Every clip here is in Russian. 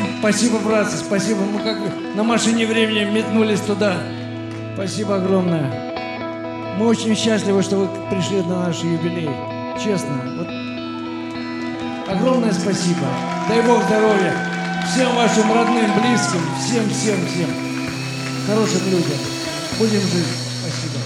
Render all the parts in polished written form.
Спасибо, братцы, спасибо. Мы как на машине времени метнулись туда. Спасибо огромное. Мы очень счастливы, что вы пришли на наш юбилей. Честно. Вот. Огромное спасибо. Дай Бог здоровья всем вашим родным, близким, всем. Хорошим людям. Будем жить. Спасибо.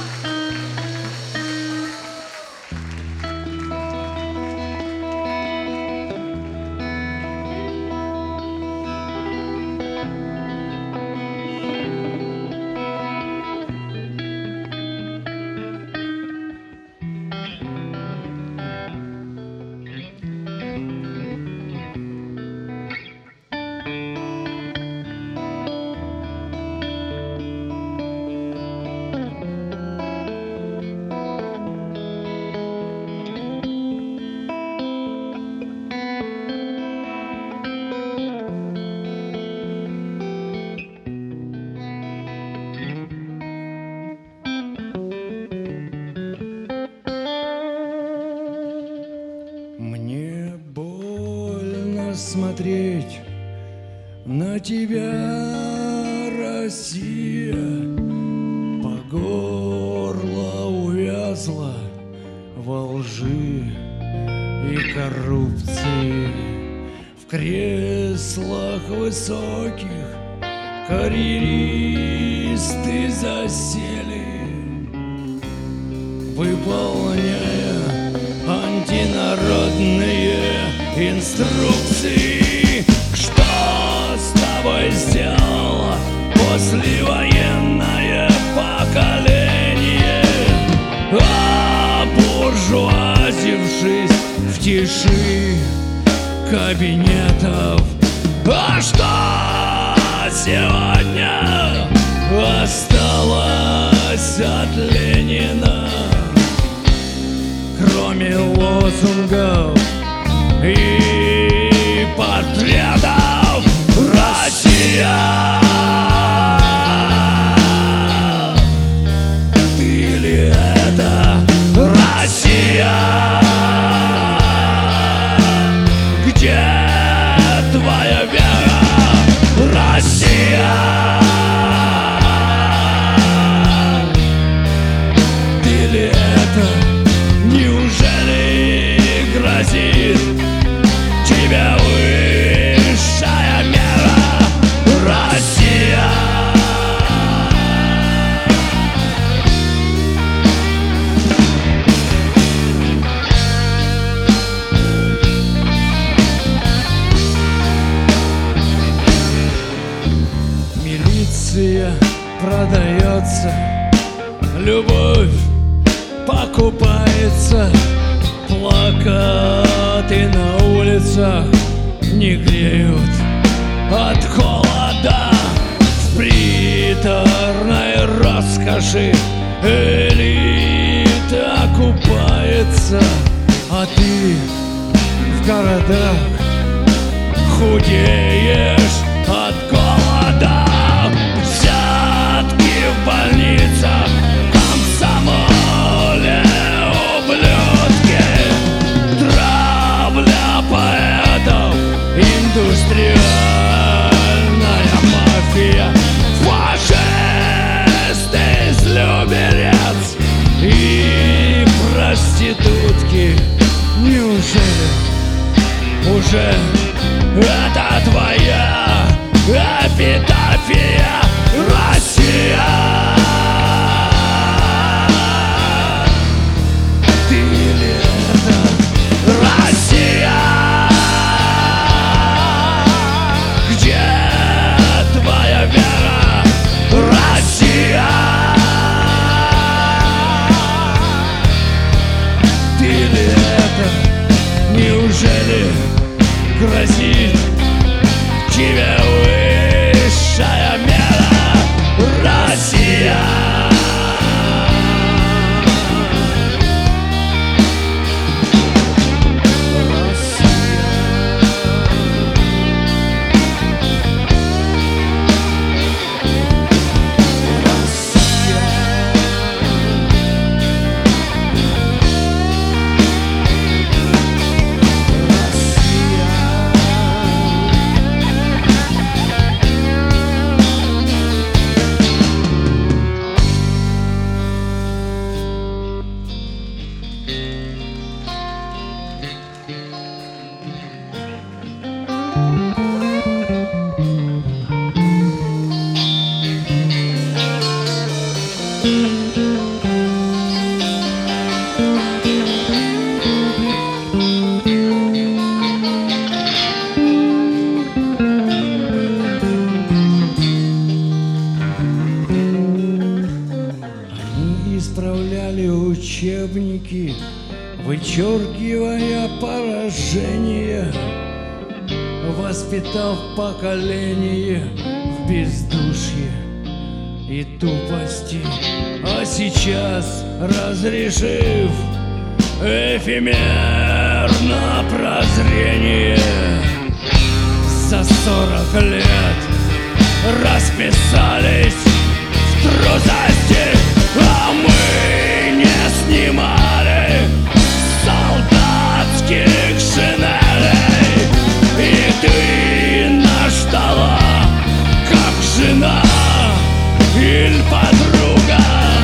Мне больно смотреть на тебя, Россия, по горло увязла во лжи и коррупции. В креслах высоких карьеристы засели, выполняя антинародные инструкции. Что с тобой сделало послевоенное поколение, обуржуазившись в тиши кабинетов? А что сегодня осталось от Ленина, кроме лозунгов и портретов? Россия, ты ли это? Россия, где твоя вера? Россия, ты ли это? Неужели грозит тебе высшая мера? Россия, милиция продается, любовь покупается, плакаты на улицах не греют от холода. В приторной роскоши элита купается, а ты в городах худеешь от голода. Взятки в больницах, комсомоле, ублюдки, травля поэтов, индустриальная мафия, фашисты из Люберец и проститутки. Неужели уже это твоя эпитафия? Россия, ты ли это? Россия, где твоя вера? Россия, ты ли это? Неужели грозит тебе высшая мера? Россия, Исправляли учебники, вычеркивая поражения, воспитав поколение в бездушье и тупости. А сейчас, разрешив эфемерно прозрение, за 40 лет расписались в трусости, а мы не снимали солдатских шинелей. И ты наш ждала, как жена или подруга,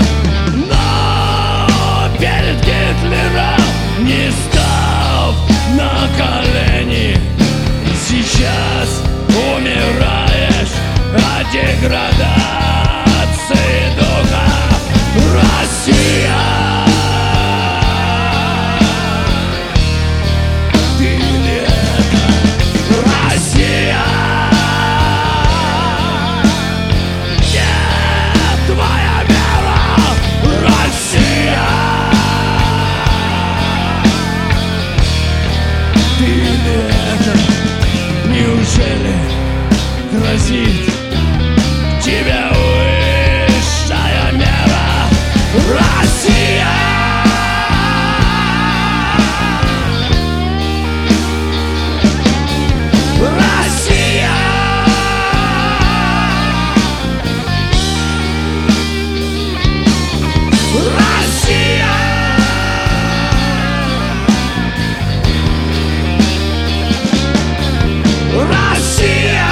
но перед Гитлером не став на колени. Сейчас умираешь от деградации духа. Россия, ты ли это? Россия, где твоя вера? Россия, ты ли это? Неужели грозит тебе высшая мера? Россия! Россия! Россия! Россия!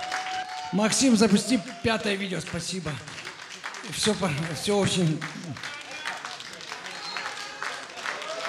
Максим, запусти 5-е видео, спасибо. Все очень